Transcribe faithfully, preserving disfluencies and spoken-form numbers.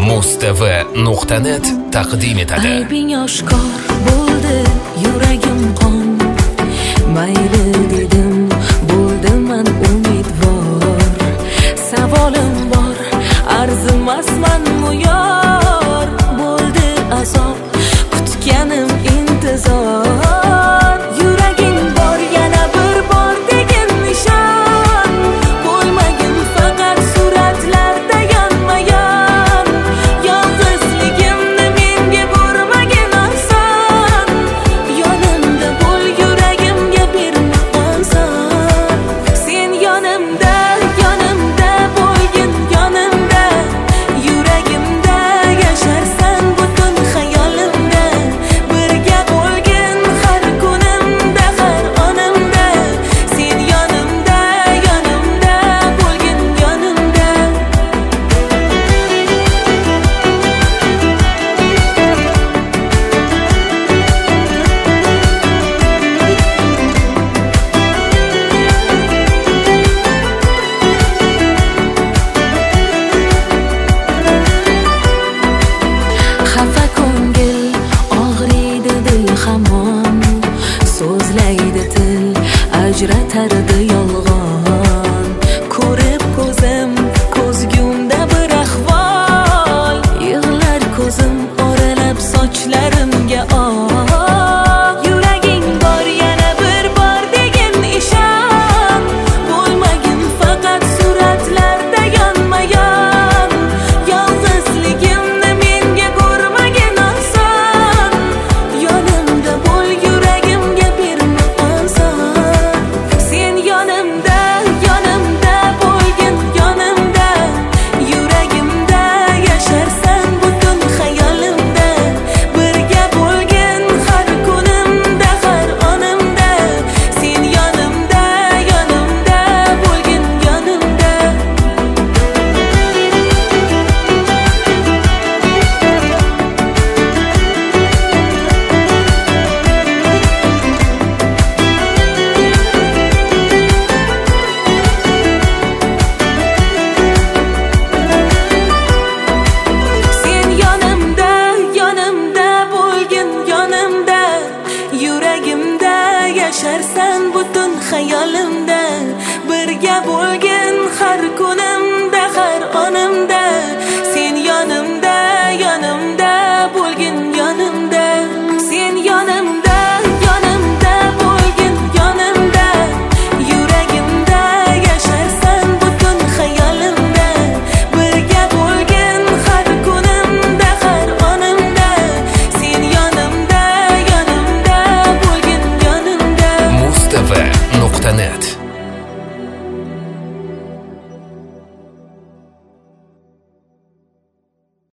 mustv nuqta net taqdim etadi. Aybing oshkor bo'ldi, yuragim qon. Mayli dedim, bo'ldiman umidvor. Savolim bor, arzimasman muyor. Bo'ldi azob, kutganim intizor. Yuraging bor, yana bir bor degan nishon. Bo'lmagin faqat suratlarda yonma-yon. Yolg'izligimni menga ko'rmagin oson. Yonimda bo'l, yuragimga berma ozor. Sen yonimda, yonimda bo'lgin, yonimda. Yuragimda yasharsan butun xayolimda. Birga bo'lgin har kunimda, har onimda. Sen yonimda, yonimda bo'lgin, yonimda. Xafa ko'ngil, og'riydi dil hamon. So'zlaydi til, ajratardi yolg'on. Ko'rib ko'zim, ko'zgumda bir ahvol. Yig'lar ko'zim, oralab sochlarimga oq. Yuraging bor, yana bir bor degan ishon. Bo'lmagin faqat suratlarda yonma-yon. Yolg'izligimni menga ko'rmagin oson. Yonimda bo'l, yuragimga berma ozor. Sen yonimda, yonimda bo'lgin, yonimda. Yuragimda yasharsan butun xayolimda. Birga bo'lgin har kunimda, har onimda. Sen yonimda, yonimda bo'lgin, yonimda. Sen yonimda, yonimda bo'lgin, yonimda. Yuragimda yasharsan butun xayolimda. Birga bo'lgin har kunimda, har onimda. Sen yonimda, yonimda bo'lgin, yonimda. Sen yonimda, yonimda bo'lgin, yonimda. Yuragimda yasharsan butun xayolimda. Birga bo'lgin har kunimda, har onimda. Sen yonimda, yonimda bo'lgin, yonimda. mustv nuqta net